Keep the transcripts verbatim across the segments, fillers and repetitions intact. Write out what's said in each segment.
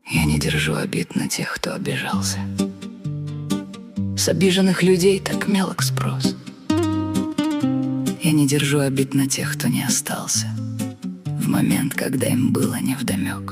Я не держу обид на тех, кто обижался. С обиженных людей так мелок спрос. Я не держу обид на тех, кто не остался в момент, когда им было невдомёк.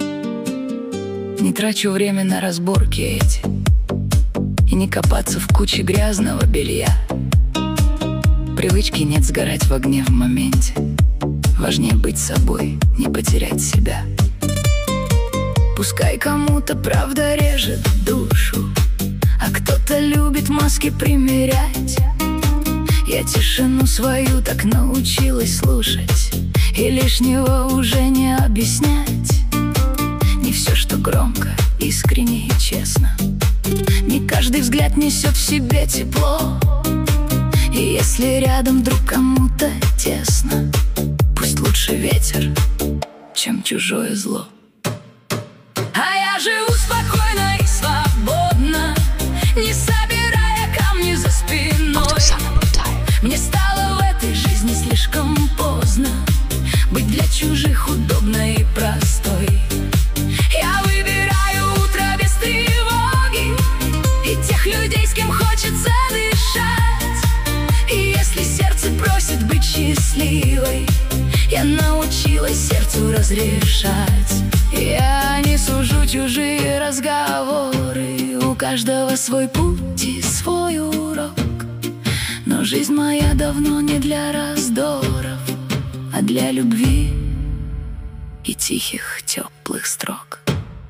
Не трачу время на разборки эти и не копаться в куче грязного белья. Привычки нет сгорать в огне в моменте. Важнее быть собой, не потерять себя. Пускай кому-то правда режет душу, а кто-то любит маски примерять. Я тишину свою так научилась слушать и лишнего уже не объяснять. Не все, что громко, искренне и честно. Не каждый взгляд несет в себе тепло. И если рядом вдруг кому-то тесно, пусть лучше ветер, чем чужое зло. А я живу спокойно и свободно, не собирая камни за спиной. Мне стало в этой жизни слишком поздно быть для чужих удобной и простой. Я выбираю утро без тревоги и тех людей, с кем хочется дышать. И если сердце просит быть счастливой, я научилась сердцу разрешать. Я не сужу чужие разговоры, у каждого свой путь и свой урок. Но жизнь моя давно не для раздоров, а для любви и тихих теплых строк.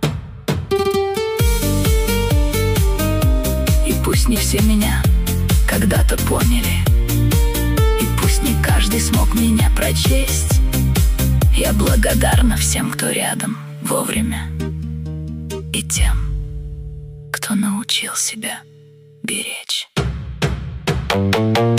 И пусть не все меня когда-то поняли, и пусть не каждый смог меня прочесть, я благодарна всем, кто рядом вовремя, и тем, кто научил себя беречь.